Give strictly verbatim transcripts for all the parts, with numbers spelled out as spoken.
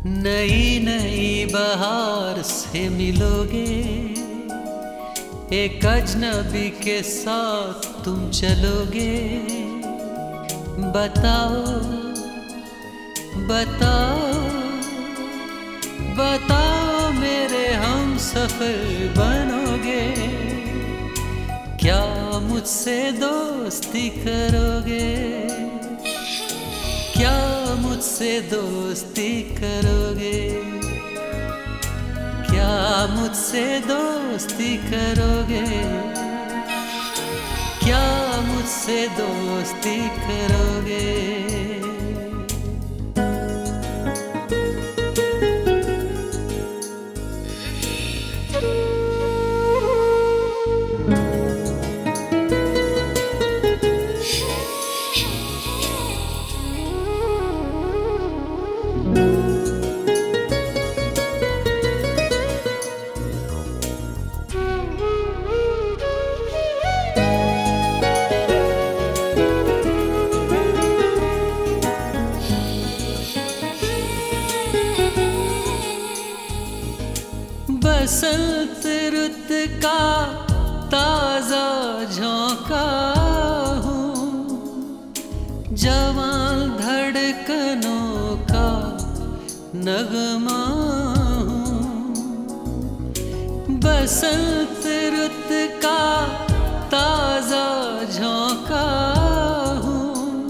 नई नई बहार से मिलोगे, एक अजनबी के साथ तुम चलोगे। बताओ बताओ बताओ मेरे हम सफर बनोगे, क्या मुझसे दोस्ती करोगे? क्या मुझसे दोस्ती करोगे? क्या मुझसे दोस्ती करोगे? क्या मुझसे दोस्ती करोगे? बसंत रुत का ताजा झोंका हूँ, जवान धड़कनों का नगमा हूँ। बसंत रुत का ताजा झोंका हूँ,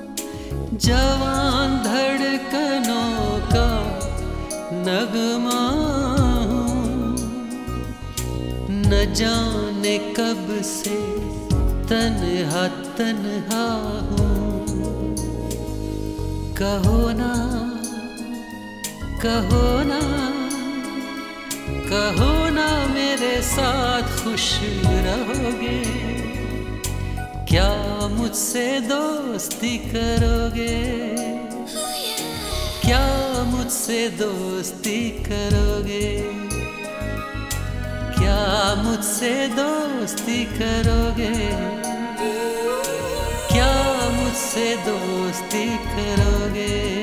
जवान धड़कनों का नगमा। न जाने कब से तन्हा तन्हा हूँ, कहो ना कहो ना कहो ना मेरे साथ खुश रहोगे, क्या मुझसे दोस्ती करोगे? क्या मुझसे दोस्ती करोगे? क्या मुझसे दोस्ती करोगे? क्या मुझसे दोस्ती करोगे?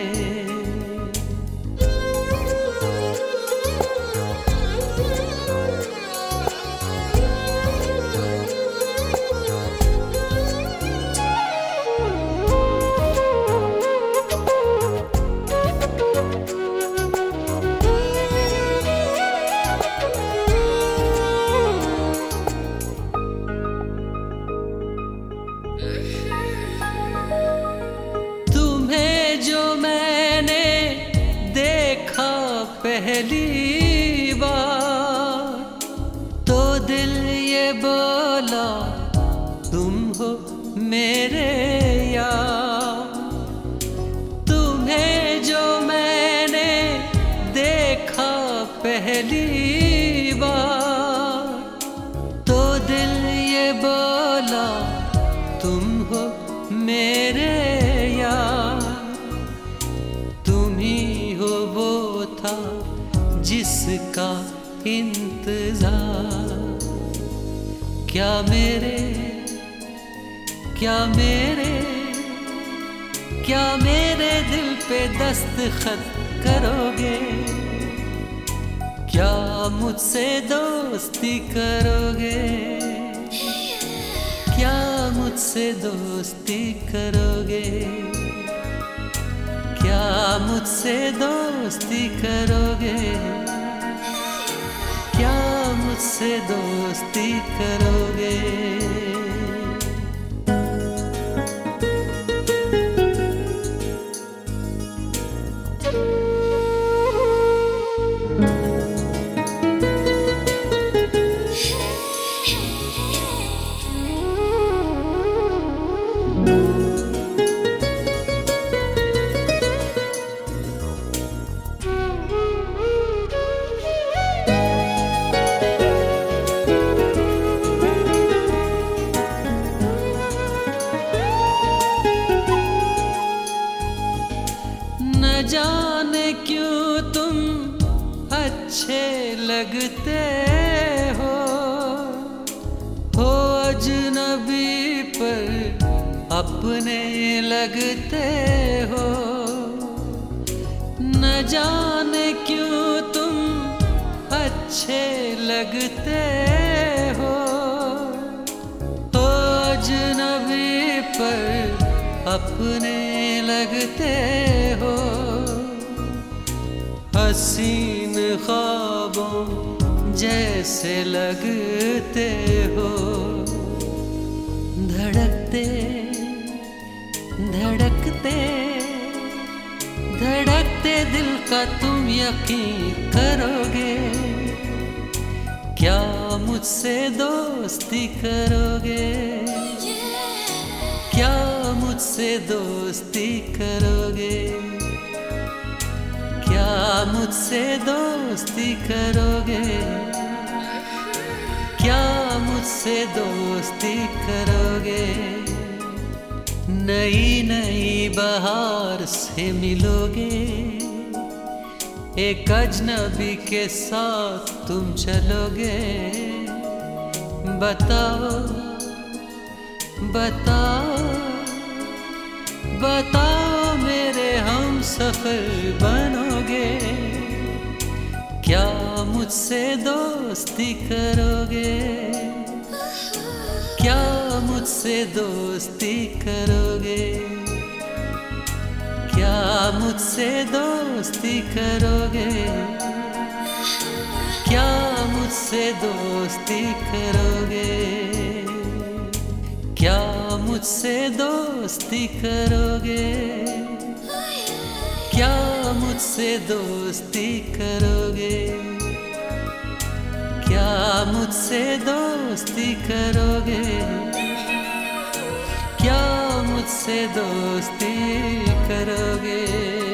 तुम्हें जो मैंने देखा पहली बार, तो दिल ये बोला तुम हो मेरे यार। तुम्हें जो मैंने देखा पहली बार, तो दिल ये बोला तुम हो मेरे यार। तुम ही हो वो था जिसका इंतजार, क्या मेरे क्या मेरे क्या मेरे दिल पे दस्तखत करोगे? क्या मुझसे दोस्ती करोगे? क्या मुझसे दोस्ती करोगे? क्या मुझसे दोस्ती करोगे? क्या मुझसे दोस्ती करोगे? न जाने क्यों तुम अच्छे लगते हो, हो अजनबी पर अपने लगते हो। न जाने क्यों तुम अच्छे लगते हो, तो अजनबी पर अपने लगते हो। हसीन ख्वाबों जैसे लगते हो। धड़कते धड़कते धड़कते दिल का तुम यकीन करोगे, क्या मुझसे दोस्ती करोगे? क्या मुझसे दोस्ती करोगे? क्या मुझसे दोस्ती करोगे? क्या मुझसे दोस्ती करोगे? नई नई बहार से मिलोगे, एक अजनबी के साथ तुम चलोगे। बताओ बताओ बताओ मेरे हम सफर बनोगे, क्या मुझसे दोस्ती करोगे? क्या मुझसे दोस्ती करोगे? क्या मुझसे दोस्ती करोगे? क्या मुझसे दोस्ती करोगे? क्या मुझसे दोस्ती करोगे? क्या मुझसे दोस्ती करोगे? क्या मुझसे दोस्ती करोगे? क्या मुझसे दोस्ती करोगे?